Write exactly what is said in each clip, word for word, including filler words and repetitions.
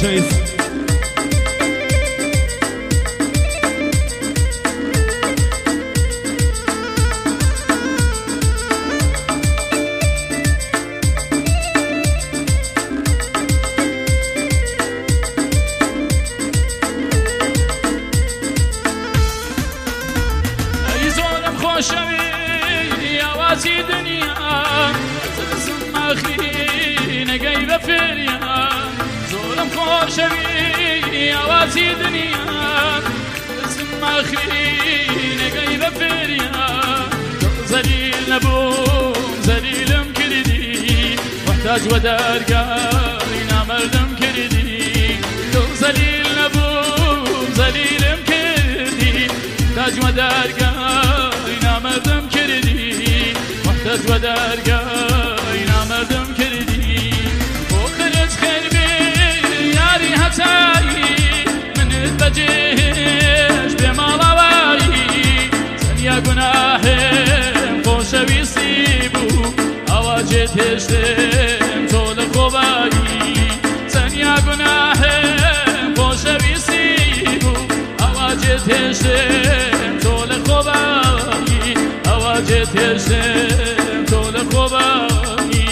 خوشویست عوازي دنيا زلزم اخي نقي بفريا زولم خوشوي عوازي دنيا زلزم اخي نقي بفريا زليل نبوم زليل مكردي محتاج ودار قارينا مردم كردي زليل نبوم زليل مكردي محتاج ودار قارينا مردم كردي محتاج ودار قارينا مردم كردي وخرج خربي ياري هتاي من البجيش بمالواي زنيا قناحم خوشوي سيبو اواجه تشتم طول خوباي زنيا قناحم خوشوي سيبو اواجه تشتم طول خوباي اواجه تشتم طول خوباي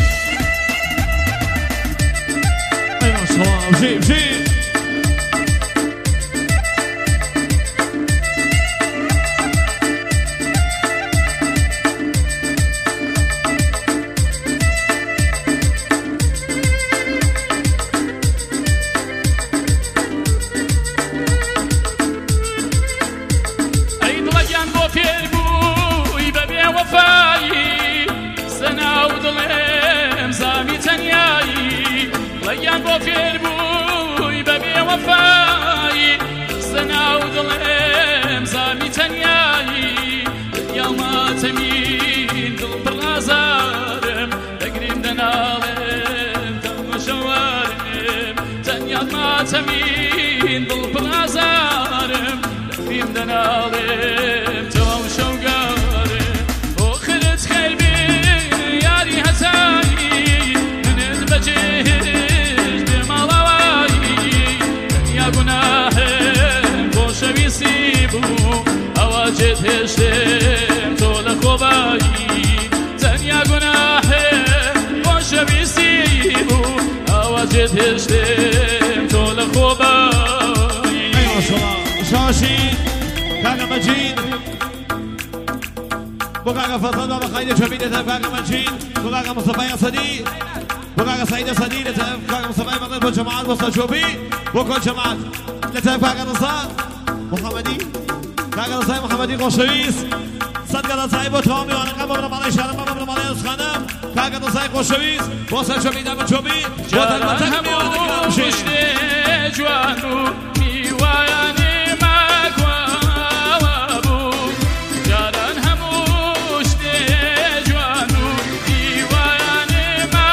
ايوه صواب جيب جيب ليان بوفير بوي ببي وفاي سنا وظلم زامي تنياي يا ما تمين دل برغازارم تقريب دنالم تم شوارم تنيا ما تمين دل برغازارم تقريب دنالم تم شوارم وخرج قلبي ياري هتاي من البجيه اواجه تشتم طول خوبایی زنیا گناهم خوشوی سیبو اواجه تشتم طول خوبایی ايوه صواب شاشي كاكا مجيد بوكاكا فضل وخير شبيدة كاكا مجيد بوكاكا مصطفى صديق بوكاكا سعيد صديق كاكا مصطفى مطلب وجماعات وسط شوبي وكل جماعات لتعرف كاكا نصار محمدي كاكا نصار محمدي خوشويس صدق نصار وتوامي وانا قبل مالي شرم قبل مالي اسخانم كاكا نصار خوشويس وسط شوبي دم شوبي وتل متكمي وانا كلام شيء جوانو میوایانی مکوابو جاران هموش جوانو میوایانی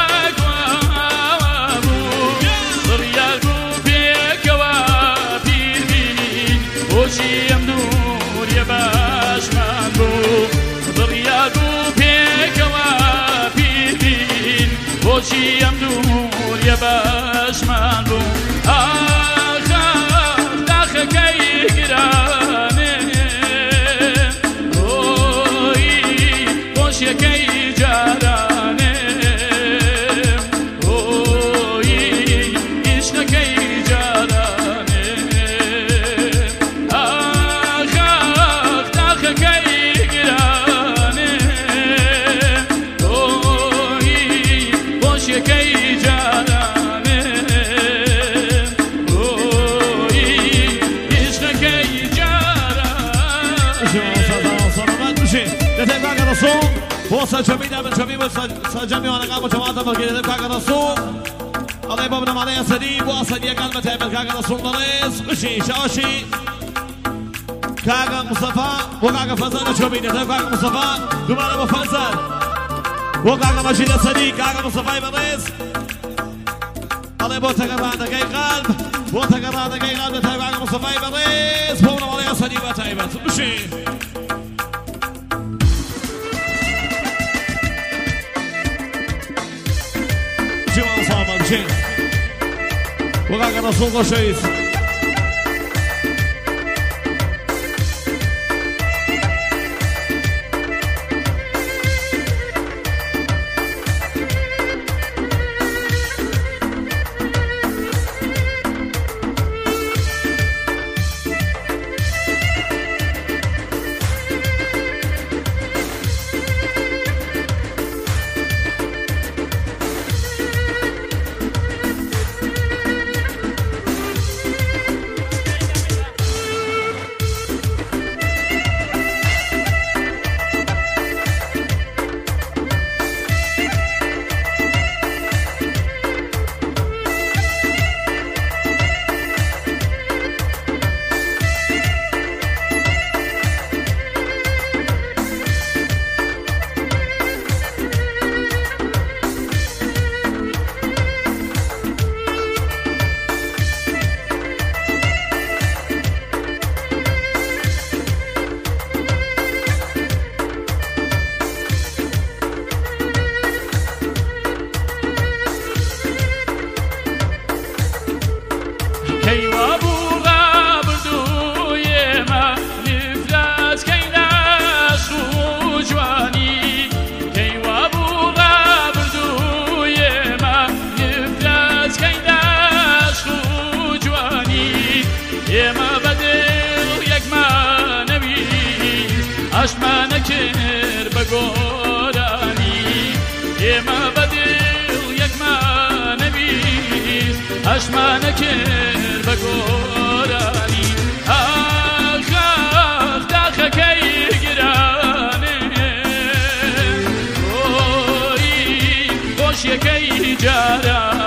مکوابو ضریار بو پیکوا پیر بین وشیم نور یباش من بو ضریار بو پیکوا پیر بین وشیم نور یباش من بو كي جاراني اوي عشق كي جاراني اخ اخ كي جاراني اوي خوش كي جاراني اوي عشق كي جاراني وصل جميلة من جميل وصل جميل وانا قام جماعة مكينة كاكا رسول الله يبابنا معنا سليم وصل يا قلبة تعمل كاكا رسول نريس غشي شاشي كاكا مصطفى وكاكا فزل جميلة كاكا مصطفى دمانا مفزل وكاكا مجيد سليم كاكا مصطفى نريس الله يبابنا تقرأنا كي قلب وتقرأنا كي قلب كاكا مصطفى نريس بابنا معنا سليم وتعمل غشي جوان صامد جين وقاك رسول قشيس أشمانك بقراني يما بدل يكما نبي أشمانك بقراني آخ آخ داخك يقراني روي خوش يكي جاراني